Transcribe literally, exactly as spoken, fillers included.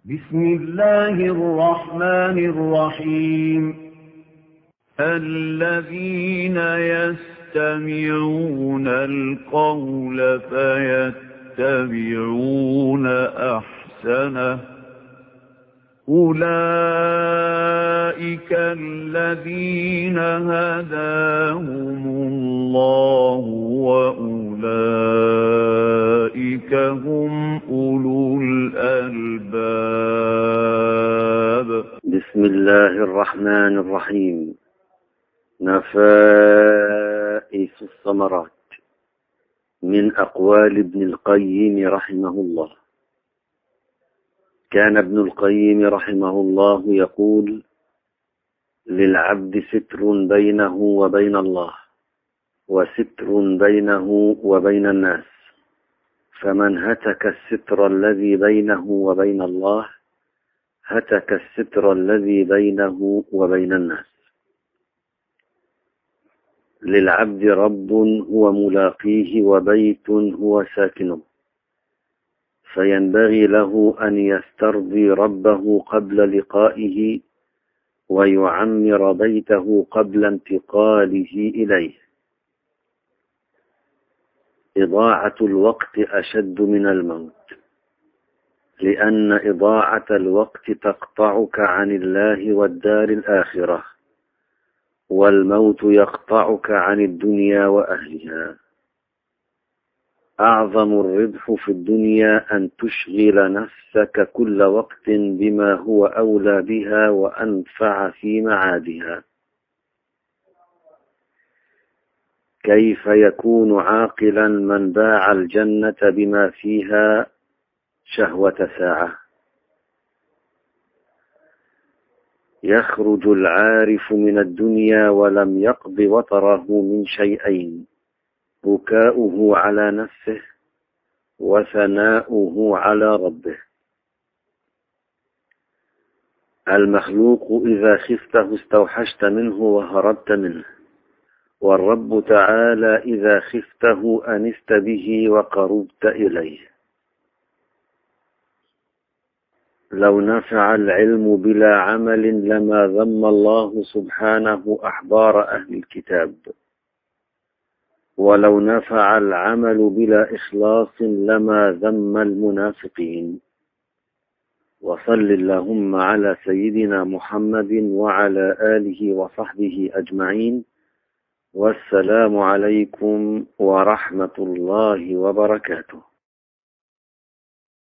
بسم الله الرحمن الرحيم الذين يستمعون القول فيتبعون أحسنه أولئك الذين هداهم الله وأولئك هم أولو الألباب. بسم الله الرحمن الرحيم. نفائس الثمرات من أقوال ابن القيم رحمه الله. كان ابن القيم رحمه الله يقول: للعبد ستر بينه وبين الله، وستر بينه وبين الناس، فمن هتك الستر الذي بينه وبين الله هتك الستر الذي بينه وبين الناس. للعبد رب هو ملاقيه وبيت هو ساكنه، فينبغي له أن يسترضي ربه قبل لقائه ويعمر بيته قبل انتقاله إليه. إضاعة الوقت أشد من الموت، لأن إضاعة الوقت تقطعك عن الله والدار الآخرة، والموت يقطعك عن الدنيا وأهلها. أعظم الربح في الدنيا أن تشغل نفسك كل وقت بما هو أولى بها وأنفع في معادها. كيف يكون عاقلا من باع الجنة بما فيها شهوة ساعة؟ يخرج العارف من الدنيا ولم يقض وطره من شيئين: بكاؤه على نفسه وثناؤه على ربه. المخلوق إذا خفته استوحشت منه وهربت منه، والرب تعالى إذا خفته أنست به وقربت إليه. لو نفع العلم بلا عمل لما ذم الله سبحانه أحبار أهل الكتاب، ولو نفع العمل بلا إخلاص لما ذم المنافقين. وصل اللهم على سيدنا محمد وعلى آله وصحبه أجمعين، والسلام عليكم ورحمة الله وبركاته.